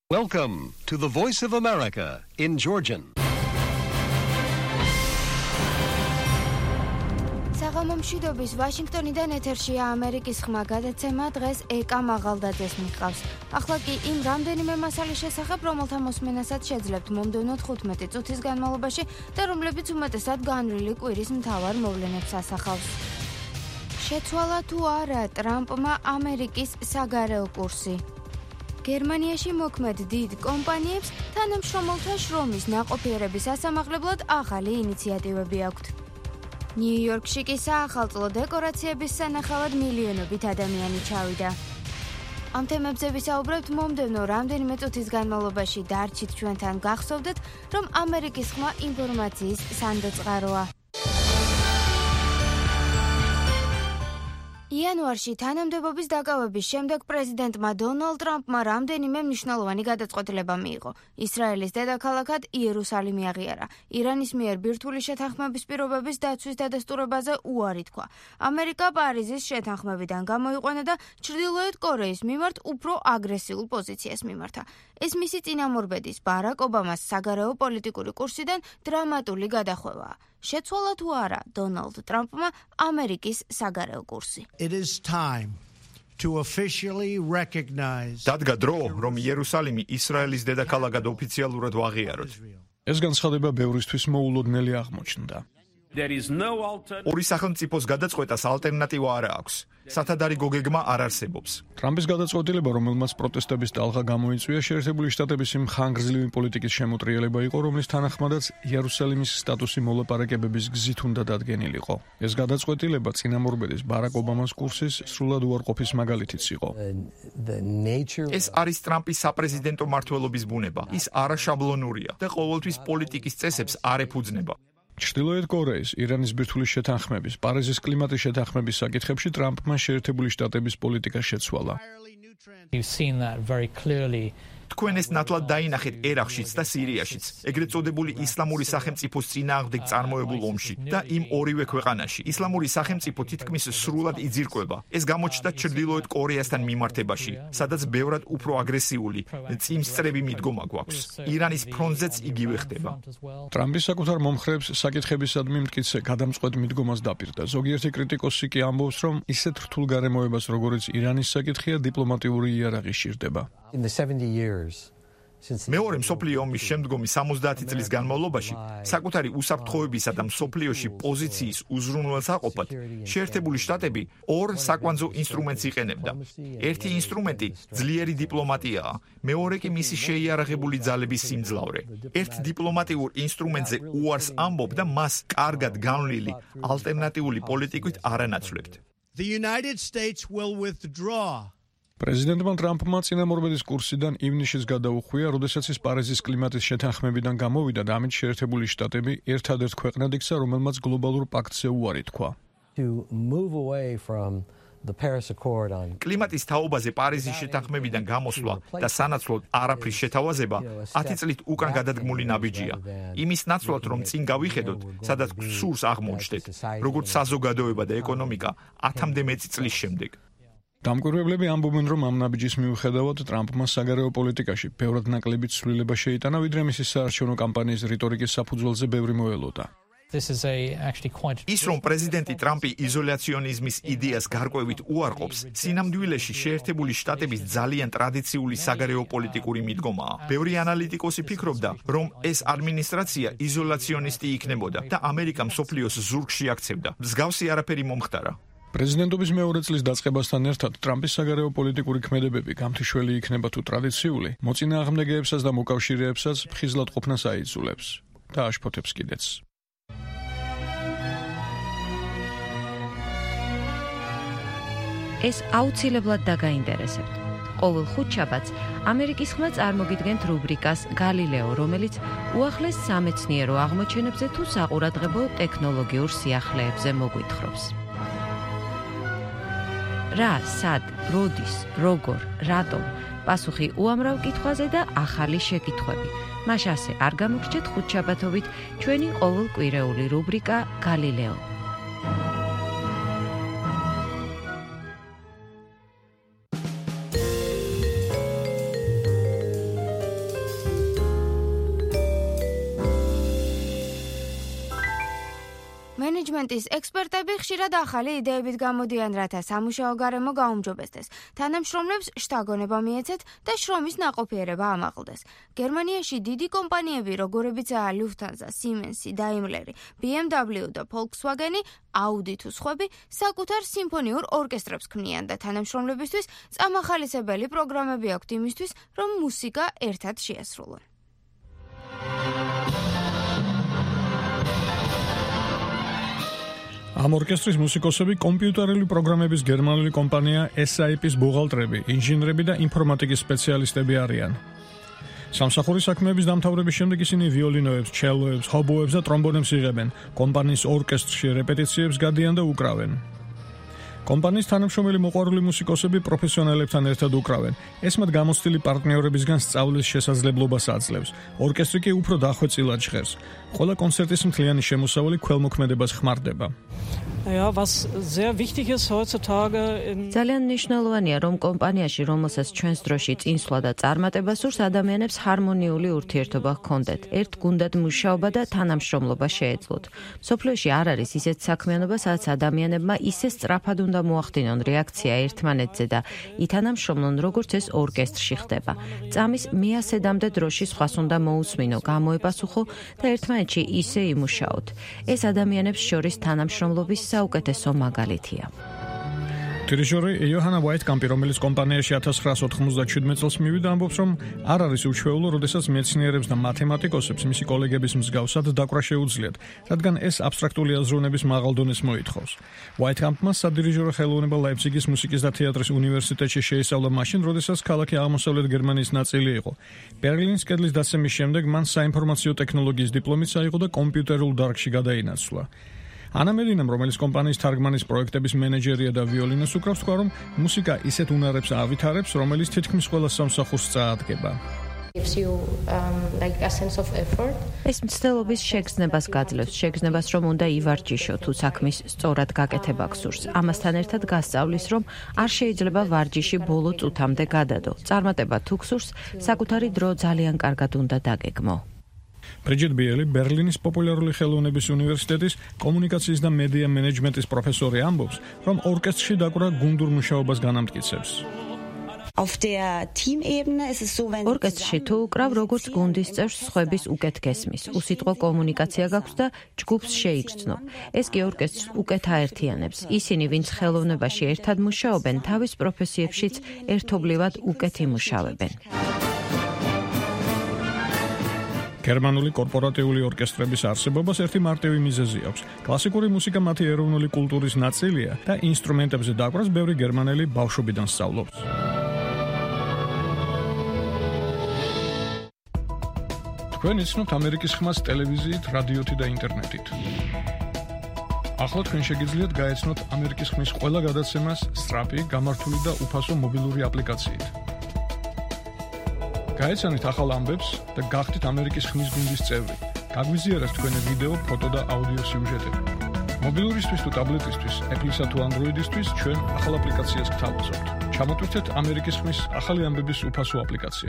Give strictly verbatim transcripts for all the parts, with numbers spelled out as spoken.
Welcome to the Voice of America in Georgian. საღამომშვიდობის ვაშინგტონიდან ეთერშია ამერიკის ხმა გადაცემა. დღეს ეკა მაღალდაძეს მიჰყავს. ახლა კი იმ რამდენიმე მასალის შესახებ, რომელთა მოსმენასაც შეძლებთ მომდევნო თხუთმეტი წუთის განმავლობაში და რომლებიც უმეტესად განვლილი კვირის მთავარ მოვლენებს ასახავს. შეცვალა თუ არა ტრამპმა ამერიკის საგარეო კურსი? გერმანიაში მოქმედ დიდ კომპანიებს თანამშრომელთა შრომის ნაყოფიერების ასამაღლებლად ახალი ინიციატივები აქვთ. ნიუ-იორკში კი საახალწლო დეკორაციების სანახავად მილიონობით ადამიანი ჩავიდა. ამ თემებზე ვისაუბრებთ მომდევნო რამდენიმე წუთის განმავლობაში. დარჩით ჩვენთან, გახსოვდეთ, რომ ამერიკის ხმა ინფორმაციის სანდოწყაროა. იანვარში თანამდებობის დაკავების შემდეგ პრეზიდენტმა დონალდ ტრამპმა რამდენიმე მნიშვნელოვანი გადაწყვეტილება მიიღო. ისრაელის დედაქალაქად იერუსალიმი აღიარა. ირანის მიერ ბირთვული შეთანხმების პირობების დაცვის დადასტურებაზე უარი თქვა. ამერიკა პარიზის შეთანხმებიდან გამოიყვანა და ჩრდილოეთ კორეის მიმართ უფრო აგრესიულ პოზიციას მიმართა. ეს მისი წინამორბედის ბარაკ ობამას საგარეო პოლიტიკური კურსიდან დრამატული გადახვევაა. შეცვალა თუ არა დონალდ ტრამპმა ამერიკის საგარეო კურსი? It is time to officially recognize დადგა დრო, რომ იერუსალიმი ისრაელის დედაქალაქად ოფიციალურად ვაღიაროთ. ეს განცხადება ბევრისთვის მოულოდნელი აღმოჩნდა. ორი სახელმწიფოს გადაწყვეტას ალტერნატივა არ აქვს. სათადარი გოგეგმა არ არსებობს. ტრამპის გადაწყვეტილება, რომელმაც პროტესტების ტალღა გამოიწვია, შეერთებული შტატების იმ ხანგრძლივი პოლიტიკის შემოტრიალება იყო, რომლის თანახმადაც იერუსალიმის სტატუსი მოლაპარაკებების გზით უნდა დადგენილიყო. ეს გადაწყვეტილება წინამორბედის ბარაკ ობამას კურსის სრულად უარყოფის მაგალითიც იყო. ეს არის ტრამპის საპრეზიდენტო მმართველობის ბუნება. ის არაშაბლონურია და ყოველთვის პოლიტიკის წესებს არ ეფუძნება. ჩრდილოეთ კორეის, ირანის ბირთვული შეთანხმების, პარიზის კლიმატის შეთანხმების საკითხებში ტრამპმა შეერთებული შტატების პოლიტიკა შეცვალა. You've seen that very clearly. თქვენ ეს ნათლად დაინახეთ ერაყშიც და სირიაშიც, ეგრეთ წოდებული ისლამური სახელმწიფოს წინააღმდეგ წარმოებულ ომში და იმ ორივე ქვეყანაში. ისლამური სახელმწიფო თითქმის სრულად იძირკვება. ეს გამოჩნდა ჩრდილოეთ კორეასთან მიმართებაში, სადაც ბევრად უფრო აგრესიული, წინსწრები მიდგომა გვაქვს. ირანის ფრონტზეც იგივე ხდება. ტრამპის საკუთარ მომხრეებს საკითხებისადმი მტკიცე გადამწყვეტ მიდგომას დაპირდა. ზოგიერთი კრიტიკოსი კი ამბობს, რომ ისეთ რთულ გარემოებას, როგორიც ირანის საკითხია, დიპლომატიური იარაღი სჭირდება. In the seventy years მეორე მსოფლიო ომის შემდგომი სამოცდაათი წლის განმავლობაში საკუთარი უსაფრთხოებისა და მსოფლიოში პოზიციის უზრუნველსაყოფად შეერთებული შტატები ორ საკვანძო ინსტრუმენტს იყენებდა. ერთი ინსტრუმენტი ძლიერი დიპლომატიაა, მეორე კი მისი შეიარაღებული ძალების სიმძლავრე. ერთ დიპლომატიურ ინსტრუმენტზე უარს ამბობ და მას კარგად განვლილი ალტერნატიული პოლიტიკით არ ანაცვლებთ. The United States will withdraw. პრეზიდენტმა ტრამპმა წინამორბედის კურსიდან ივნისშიც გადაუხვია, როდესაც ის პარიზის კლიმატის შეთანხმებიდან გამოვიდა და ამით შეერთებული შტატები ერთადერთ ქვეყნად იქცა, რომელმაც გლობალურ პაქტზე უარი თქვა. To move away from the Paris Accord on კლიმატის თაობაზე პარიზის შეთანხმებიდან გამოსვლა და სანაცვლოდ არაფრის შეთავაზება ათი წლით უკან გადადგმული ნაბიჯია. იმის ნაცვლად, რომ წინ გავიხედოთ, სადაც სურს აღმოჩნდეთ, როგორც საზოგადოება და ეკონომიკა ათამდე მეტი წლის შემდეგ. დამკვირვებლები ამბობენ, რომ ამ ნაბიჯის მიუხედავად ტრამპმა საგარეო პოლიტიკაში ბევრად ნაკლები ცვლილება შეიტანა, ვიდრე მისი საარჩევნო კამპანიის რიტორიკის საფუძველზე ბევრი მოელოდა. This is a actually quite ის რომ პრეზიდენტი ტრამპი იზოლაციონიზმის იდეას გარკვევით უარყოფს, სინამდვილეში შეერთებული შტატების ძალიან ტრადიციული საგარეო პოლიტიკური მიდგომაა. ბევრი ანალიტიკოსი ფიქრობდა, რომ ეს ადმინისტრაცია იზოლაციონისტი იქნებოდა და ამერიკა მსოფლიოს ზურგში აქცევდა. მსგავსი არაფერი მომხდარა. პრეზიდენტობის მეორე წლის დაწყებასთან ერთად ტრამპის საგარეო პოლიტიკური ქმედებები გამთიშველი იქნება თუ ტრადიციული, მოწინააღმდეგეებსაც და მოკავშირეებსაც ფხიზლად ყოფნას აიძულებს და აშფოთებს კიდეც. ეს აუცილებლად დაგაინტერესებთ. ყოველ ხუთშაბათს ამერიკის ხმა წარმოგიდგენთ რუბრიკას გალილეო, რომელიც უახლეს სამეცნიერო აღმოჩენებზე თუ საყურადღებო ტექნოლოგიურ სიახლეებზე მოგვითხრობს. რა, სად, როდის, როგორ, რატომ, პასუხი უამრავ კითხვაზე და ახალი შეკითხვები. მას ასე არ გამოგრჩეთ ხუთშაბათობით ჩვენი ყოველკვირეული რუბრიკა გალილეო. მენეჯმენტის ექსპერტები ხშირად ახალი იდეებით გამოდიან, რათა სამუშაო გარემო გაუმჯობესდეს. თანამშრომლებს შთაგონება მიეცეთ და შრომის ნაყოფიერება ამაღლდეს. გერმანიაში დიდი კომპანიები, როგორებიცაა Lufthansa, Siemens, Daimler, B M W და Volkswagen, Audi თუ სხვები, საკუთარ სიმფონიურ ორკესტრებს ქმნიან და თანამშრომლებისთვის წამახალისებელი პროგრამები აქვთ იმისთვის, რომ მუსიკა ერთად შეასრულონ. ამ ორკესტრის მუსიკოსები კომპიუტერული პროგრამების გერმანული კომპანია S A P-ის ბუღალტრები, ინჟინრები და ინფორმატიკის სპეციალისტები არიან. სამსახურის საქმეების დამთავრების შემდეგ ისინი ვიოლინოებს, ჩელოებს, ჰობოებს და ტრომბონებს იღებენ. კომპანიის ორკესტრში რეპეტიციებს გადიან და უკრავენ. კომპანიის თანამშრომელი მოყვარული მუსიკოსები პროფესიონალებთან ერთად უკრავენ. ეს მათ გამოცდილი პარტნიორებისგან სწავლის შესაძლებლობას აძლევს. ორკესტრი კი უფრო დახვეწილად ჟღერს. ყველა კონცერტის მთლიანი შემოსავალი ქველმოქმედებას ხმარდება. Ja, was sehr wichtig ist heutzutage in ძალიან მნიშვნელოვანია, რომ კომპანიაში, რომელსაც ჩვენს დროში წინსვლა და წარმატება სურს, ადამიანებს ჰარმონიული ურთიერთობა ჰქონდეთ. ერთ გუნდად მუშაობა და თანამშრომლობა შეეძლოთ. სოფლიოში არ არის ისეთ საქმიანობა, სადაც ადამიანებმა ისე სწრაფად უნდა მოახდინონ რეაქცია ერთმანეთზე და ითანამშრომლონ, როგორც ეს ორკესტრში ხდება. წამის მეასედამდე დროში სხვას უნდა მოусმინო, გამოეპასუხო და ერთმანეთში ისე იმუშაოთ. ეს ადამიანებს შორის თანამშრომლობის საუკეთესო მაგალითია. დირიჟორი იოჰანა ვაიტკამპი, რომელიც კომპანიაში ათას ცხრაასი ოთხმოცდაჩვიდმეტ წელს მივიდა, ამბობს, რომ არ არის უჩვეულო, როდესაც მეცნიერებს და მათემატიკოსებს მისი კოლეგების მსგავსად დაკვრა შეუძლიათ, რადგან ეს აბსტრაქტული აზროვნების მაღალ დონეს მოითხოვს. ვაიტკამპმა სადირიჟორო ხელოვნება ლაიფციგის მუსიკის და თეატრის უნივერსიტეტში შეისწავლა მაშინ, როდესაც ქალაქი აღმოსავლეთ გერმანიის ნაწილი იყო. ბერლინის კედლის დაცემის შემდეგ მან საინფორმაციო ტექნოლოგიის დიპლომიც აიღო და კომპიუტერულ დარგში გადაინაცვლა. ანა მერინამ, რომელიც კომპანიის თარგმანის პროექტების მენეჯერია და ვიოლინოს უკრავს, თქვა, რომ მუსიკა ისეთ უნარებს ავითარებს, რომელიც თითქმის ყველა სამსახურს წაადგება. ეს მცდელობის შეგრძნებას გაძლევს, შეგრძნებას, რომ უნდა ივარჯიშო თუ საქმის სწორად გაკეთება გსურს. ამასთან ერთად გასწავლის, რომ არ შეიძლება ვარჯიში ბოლო წუთამდე გადადო. წარმატება თუ გსურს, საკუთარი დრო ძალიან კარგად უნდა დაგეგმო. ბრიჯიტ ბიელი, ბერლინის პოპულარული ხელოვნების უნივერსიტეტის კომუნიკაციის და მედია მენეჯმენტის პროფესორი ამბობს, რომ ორკესტრში დაკვრა გუნდურ მუშაობას განამტკიცებს. ორკესტრში თუ უკრავ, როგორც გუნდის წევრს სხვების უკეთ გესმის, უსიტყვო კომუნიკაცია გაქვს და ჯგუფს შეიგრძნობ. ეს კი ორკესტრს უკეთ აერთიანებს. ისინი, ვინც ხელოვნებაში ერთად მუშაობენ, თავის პროფესიებშიც ერთობლივად უკეთ იმუშავებენ. გერმანული კორპორატიული ორკესტრების არსებობას ერთი მარტივი მიზეზი აქვს. კლასიკური მუსიკა მათი ეროვნული კულტურის ნაწილია და ინსტრუმენტებზე დაკვრას ბევრი გერმანელი ბავშვობიდან სწავლობს. თქვენ იცნობთ ამერიკის ხმას ტელევიზიით, რადიოთი და ინტერნეტით. ახლა თქვენ შეგიძლიათ გაეცნოთ ამერიკის ხმის ყველა გადაცემას სწრაფი, გამართული და უფასო მობილური აპლიკაციით. გაეცანით ახალ ამბებს და გახდით ამერიკის ხმის გუნდის წევრი. გაგვიზიარეთ თქვენი ვიდეო, ფოტო და აუდიო სიუჟეტები. მობილურისთვის თუ ტაბლეტისთვის, Apple-ისა თუ Android-ისთვის ჩვენ ახალ აპლიკაციას გთავაზობთ. ჩამოტვირთეთ ამერიკის ხმის ახალი ამბების უფასო აპლიკაცია.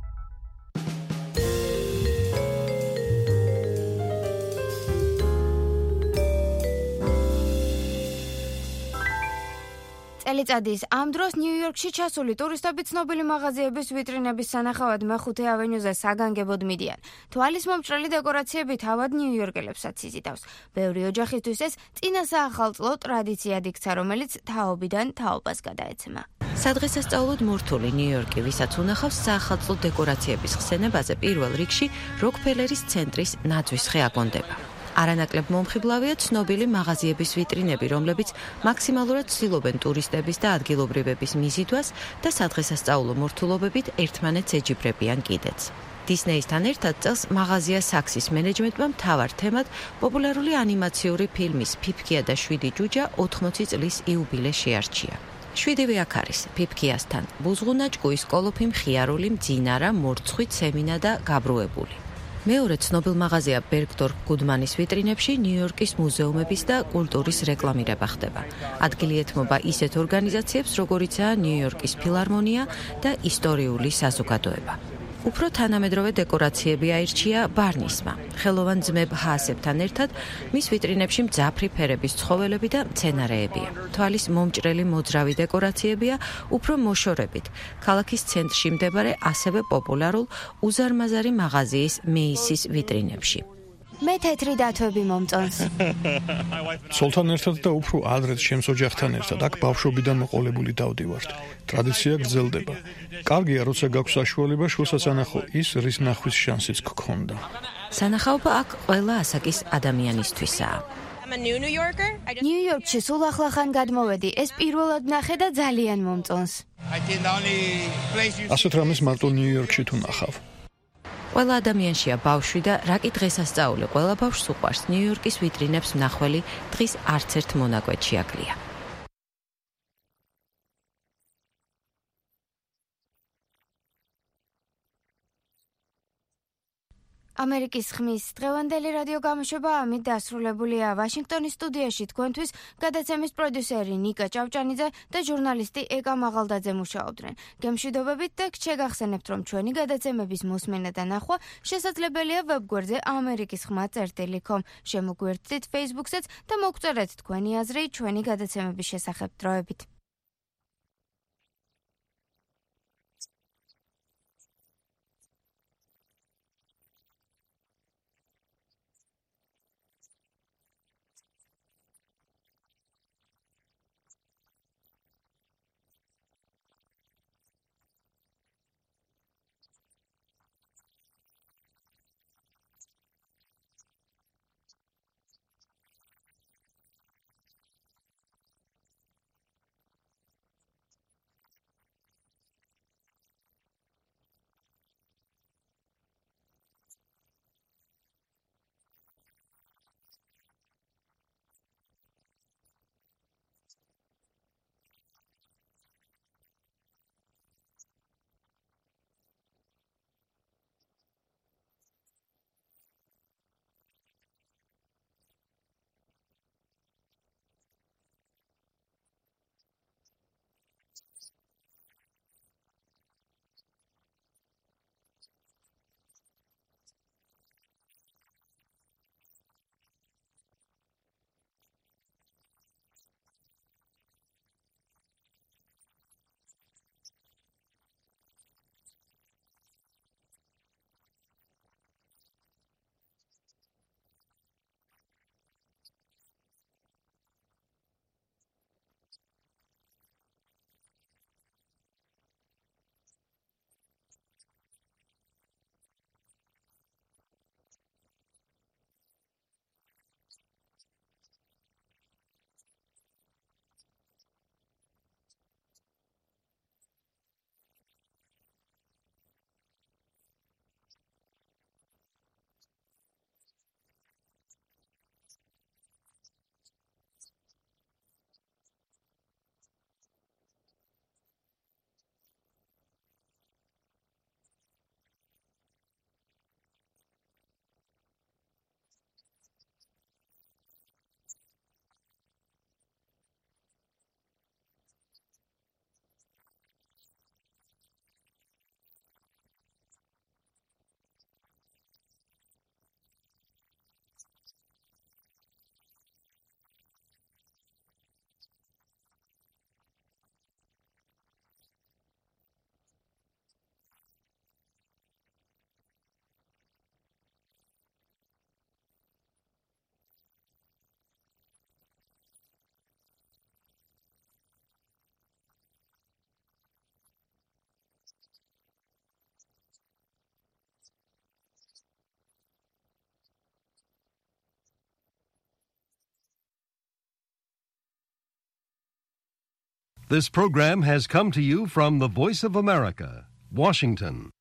წელიწადის ამ დროს ნიუ-იორკში ჩასული ტურისტები ცნობილი მაღაზიების ვიტრინების სანახავად მეხუთე ავენიუზე საგანგებოდ მიდიან. თვალის მომჭრელი დეკორაციები თავად ნიუ-იორკელებსაც იზიდავს. ბევრი ოჯახისთვის ეს წინასაახალწლო ტრადიციად იქცა, რომელიც თაობიდან თაობას გადაეცემა. სადღესასწაულოდ მორთული ნიუ-იორკი, ვისაც უნახავს საახალწლო დეკორაციების ხსენებაზე, პირველ რიგში როკფელერის ცენტრის ნაძვის ხე აგონდება. არანაკლებ მომხიბლავია ცნობილი მაღაზიების ვიტრინები, რომლებიც მაქსიმალურად ცდილობენ ტურისტების და ადგილობრივების მიზიდვას და სადღესასწაულო მორთულობებით ერთმანეთს ეჯიბრებიან კიდეც. დისნეისთან ერთად წელს მაღაზია საქსის მენეჯმენტმა მთავარ თემად პოპულარული ანიმაციური ფილმის „ფიფქია და შვიდი ჯუჯა“ ოთხმოცი წლის იუბილე შეარჩია. შვიდივე აქ არის ფიფქიასთან: ბუზღუნა, ჭკუის კოლოფი, მხიარული, მძინარა, მორცხვი, ცემინა და გაბრუებული. მეორე ცნობილ მაღაზია ბერგდორფ გუდმანის ვიტრინებში ნიუ-იორკის მუზეუმების და კულტურის რეკლამირება ხდება. ადგილი ეთმობა ისეთ ორგანიზაციებს, როგორიცაა ნიუ-იორკის ფილარმონია და ისტორიული საზოგადოება. უფრო თანამედროვე დეკორაციები აირჩია ბარნისმა. ხელოვან ძმებ ჰაასებთან ერთად მის ვიტრინებში მძაფრი ფერების ცხოველები და მცენარეებია. თვალის მომჭრელი მოძრავი დეკორაციებია უფრო მოშორებით. ქალაქის ცენტრში მდებარე ასევე პოპულარულ უზარმაზარი მაღაზიის მეისის ვიტრინებში. მე თეთრი დათვები მომწონს. ცოლთან ერთად და უფრო ადრეც ჩემს ოჯახთან ერთად აქ ბავშვობიდან მოყოლებული დავდივართ. ტრადიცია გრძელდება. კარგია, როცა გაქვს საშუალება შუასაწანახო ის, რის ნახვის შანსიც გქონდა. სანახაობა აქ ყველა ასაკის ადამიანისთვისაა. ნიუ-იორკში სულ ახლახან გადმოვედი. ეს პირველად ნახე და ძალიან მომწონს. ასეთ რამეს მარტო ნიუ-იორკში თუ ნახავ. ყველა ადამიანშია ბავშვი და რა კი დღესასწაული ყველა ბავშვს უყვარს. ნიუ-იორკის ვიტრინებს მნახველი დღის არც ერთ მონაკვეთში აკლია. ამერიკის ხმის დღევანდელი რადიო გამოშვება ამით დასრულებულია. ვაშინგტონის სტუდიაში თქვენთვის გადაცემის პროდიუსერი ნიკა ჭავჭანიძე და ჟურნალისტი ეკა მაღალდაძე მუშაობდნენ. გემშვიდობებით და გჩეგახსენებთ, რომ ჩვენი გადაცემების მოსმენა და ნახვა შესაძლებელია ვებგვერდზე ამერიკის ხმა წერტილი კომ. შემოგვერთდით Facebook-ზეც და მოგწერეთ თქვენი აზრი ჩვენი გადაცემების შესახებ დროებით. This program has come to you from the Voice of America, Washington.